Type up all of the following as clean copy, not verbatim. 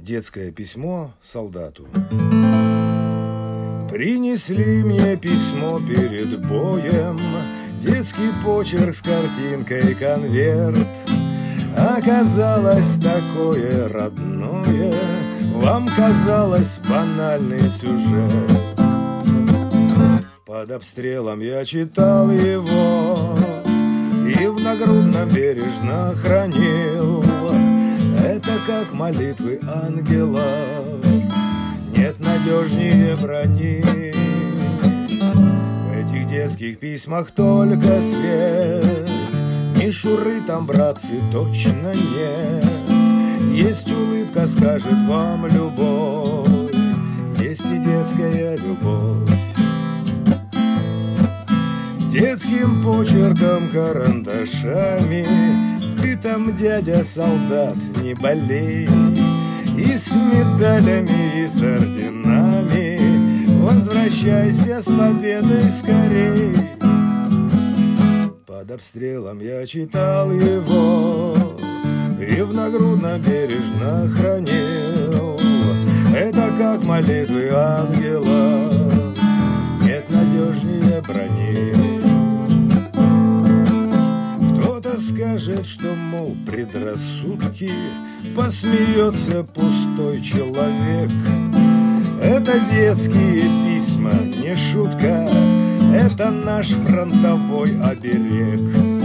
Детское письмо солдату. Принесли мне письмо перед боем, детский почерк с картинкой конверт. Оказалось такое родное, вам казалось банальный сюжет. Под обстрелом я читал его и в нагрудном бережно хранил. Это как молитвы ангелов, нет надежнее брони. В этих детских письмах только свет, мишуры там, братцы, точно нет. Есть улыбка, скажет вам любовь, есть и детская любовь. Детским почерком, карандашами ты там, дядя солдат, не болей. И с медалями, и с орденами возвращайся с победой скорей. Под обстрелом я читал его и в нагрудном бережно хранил. Это как молитвы ангела, нет надежнее брони. Кто-то скажет, что, мол, предрассудки, посмеется пустой человек. Это детские письма, не шутка, это наш фронтовой оберег.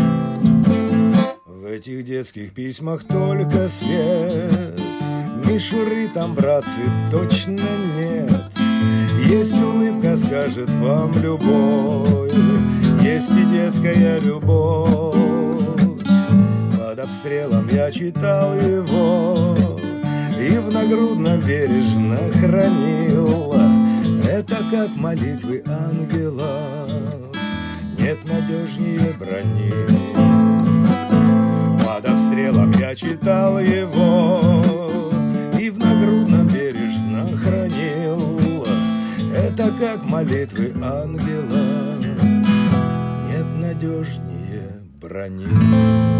В этих детских письмах только свет, мишуры там, братцы, точно нет. Есть улыбка, скажет вам любовь, есть и детская любовь. Под обстрелом я читал его и в нагрудном бережно хранил. Это как молитвы ангелов, нет надежнее брони. Под обстрелом я читал его и в нагрудном бережно хранил. Это как молитвы ангела, нет надежнее брони.